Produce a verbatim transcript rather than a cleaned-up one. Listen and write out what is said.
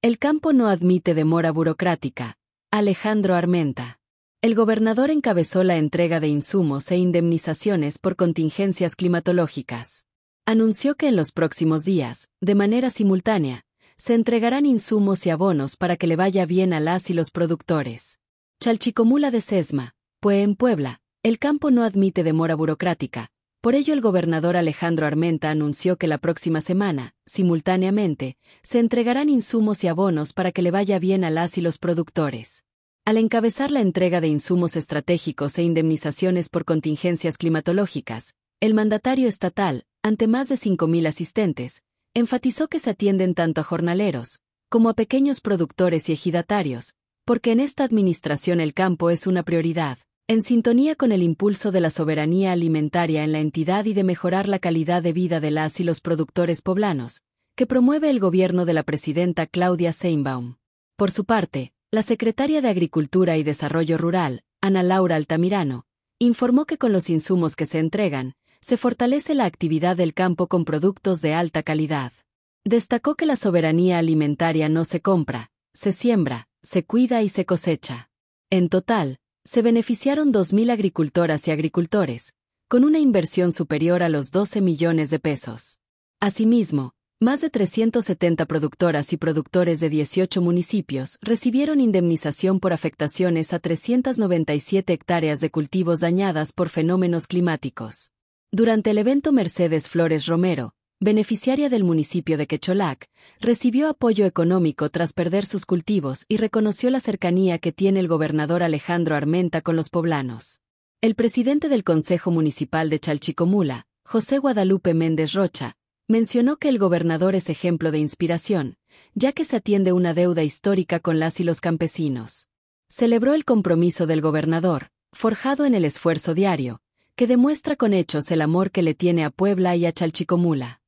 El campo no admite demora burocrática. Alejandro Armenta. El gobernador encabezó la entrega de insumos e indemnizaciones por contingencias climatológicas. Anunció que en los próximos días, de manera simultánea, se entregarán insumos y abonos para que le vaya bien a las y los productores. Chalchicomula de Sesma, pues en Puebla, el campo no admite demora burocrática. Por ello el gobernador Alejandro Armenta anunció que la próxima semana, simultáneamente, se entregarán insumos y abonos para que le vaya bien a las y los productores. Al encabezar la entrega de insumos estratégicos e indemnizaciones por contingencias climatológicas, el mandatario estatal, ante más de cinco mil asistentes, enfatizó que se atienden tanto a jornaleros, como a pequeños productores y ejidatarios, porque en esta administración el campo es una prioridad, en sintonía con el impulso de la soberanía alimentaria en la entidad y de mejorar la calidad de vida de las y los productores poblanos, que promueve el gobierno de la presidenta Claudia Sheinbaum. Por su parte, la secretaria de Agricultura y Desarrollo Rural, Ana Laura Altamirano, informó que con los insumos que se entregan, se fortalece la actividad del campo con productos de alta calidad. Destacó que la soberanía alimentaria no se compra, se siembra, se cuida y se cosecha. En total, se beneficiaron dos mil agricultoras y agricultores, con una inversión superior a los doce millones de pesos. Asimismo, más de trescientas setenta productoras y productores de dieciocho municipios recibieron indemnización por afectaciones a trescientas noventa y siete hectáreas de cultivos dañadas por fenómenos climáticos. Durante el evento, Mercedes Flores Romero, beneficiaria del municipio de Quecholac, recibió apoyo económico tras perder sus cultivos y reconoció la cercanía que tiene el gobernador Alejandro Armenta con los poblanos. El presidente del Consejo Municipal de Chalchicomula, José Guadalupe Méndez Rocha, mencionó que el gobernador es ejemplo de inspiración, ya que se atiende una deuda histórica con las y los campesinos. Celebró el compromiso del gobernador, forjado en el esfuerzo diario, que demuestra con hechos el amor que le tiene a Puebla y a Chalchicomula.